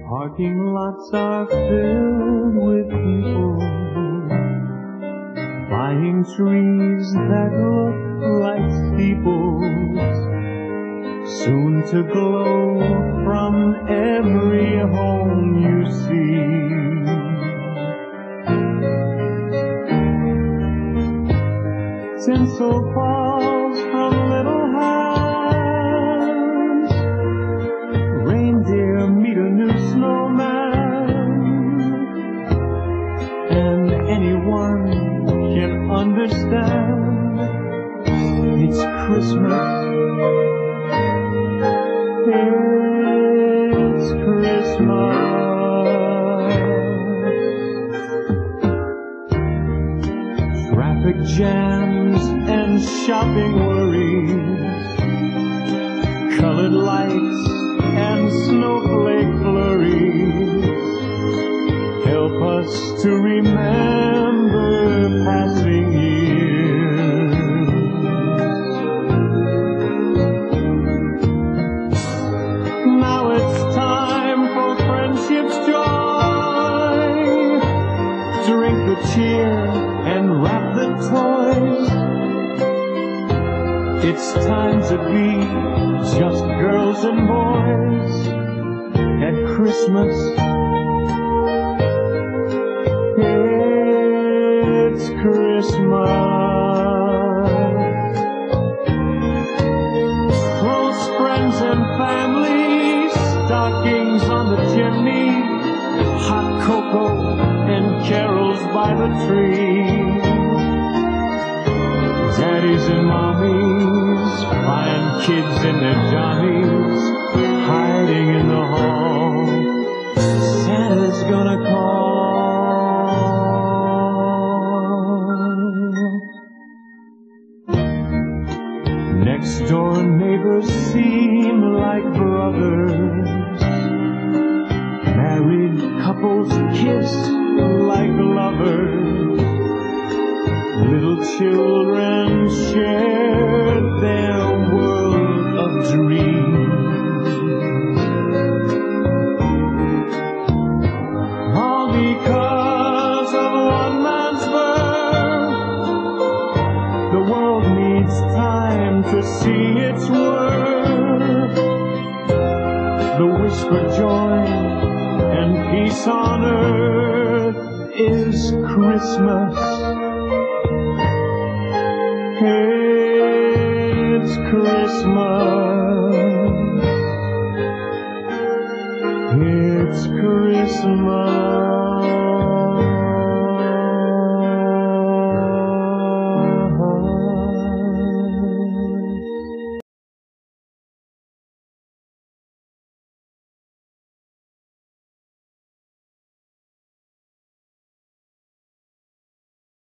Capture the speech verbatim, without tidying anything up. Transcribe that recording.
Parking lots are filled with people, buying trees that look like steeples, soon to glow from every home you see. Tinsel falls from little hands, reindeer meet a new snowman, and anyone can understand it's Christmas. It's Christmas. Traffic jams and shopping worries, colored lights and snowflake flurries help us to remember passing years. Now it's time for friendship's joy. Drink the cheer and wrap the toys. It's time to be just girls and boys at Christmas. It's Christmas. Close friends and family, stockings on the chimney, hot cocoa and carols by the tree. Daddies and mommies, flying kids in their johnnies, hiding in the hall. Santa's gonna call. Next door neighbors seem like brothers. Married couples kiss like lovers. Little children share their world of dreams. All because of one man's birth. The world needs time to see its worth. The whispered joy and peace on earth is Christmas. It's Christmas. It's Christmas.